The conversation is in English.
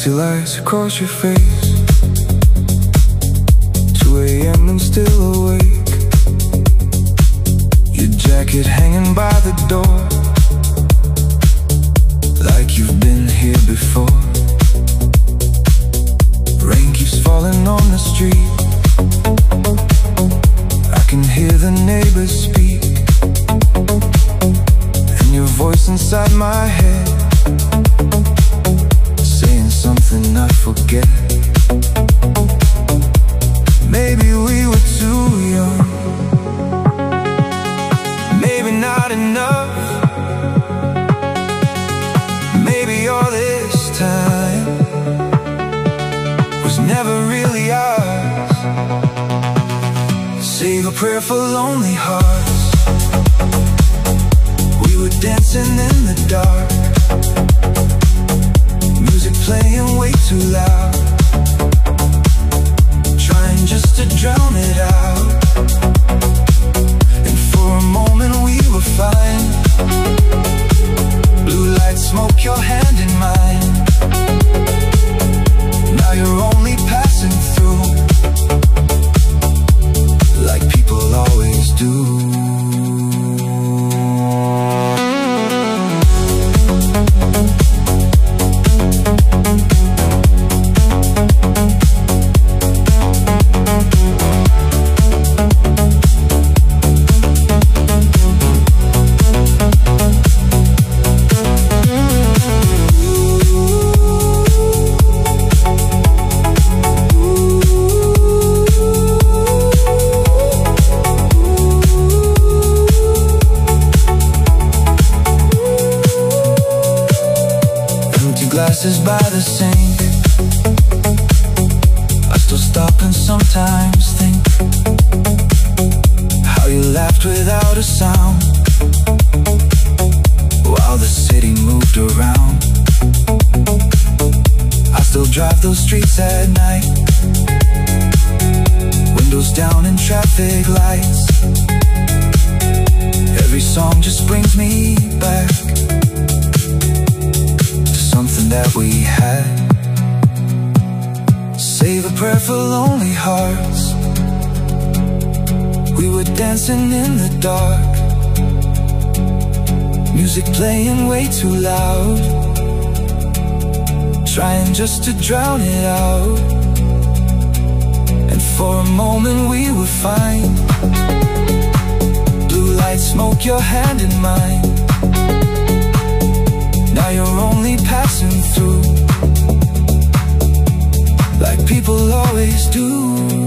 Empty lights across your face, 2 a.m. and still awake. Your jacket hanging by the door, like you've been here before. Rain keeps falling on the street, I can hear the neighbors speak, and your voice inside my head, saying something I forget. Maybe we were too young, maybe not enough. Maybe all this time was never really ours. Save a prayer for lonely hearts. We were dancing in the dark, music playing way too loud, trying just to drown it out. And for a moment we were fine. Blue lights smoke your hand in mine. Now you're only passing through, like people always do. Glasses by the sink, I still stop and sometimes think how you laughed without a sound while the city moved around. I still drive those streets at night, windows down and traffic lights. Every song just brings me back something that we had. Save a prayer for lonely hearts. We were dancing in the dark, music playing way too loud, trying just to drown it out. And for a moment we were fine. Blue lights smoke your hand in mine. Now you're only passing through, like people always do.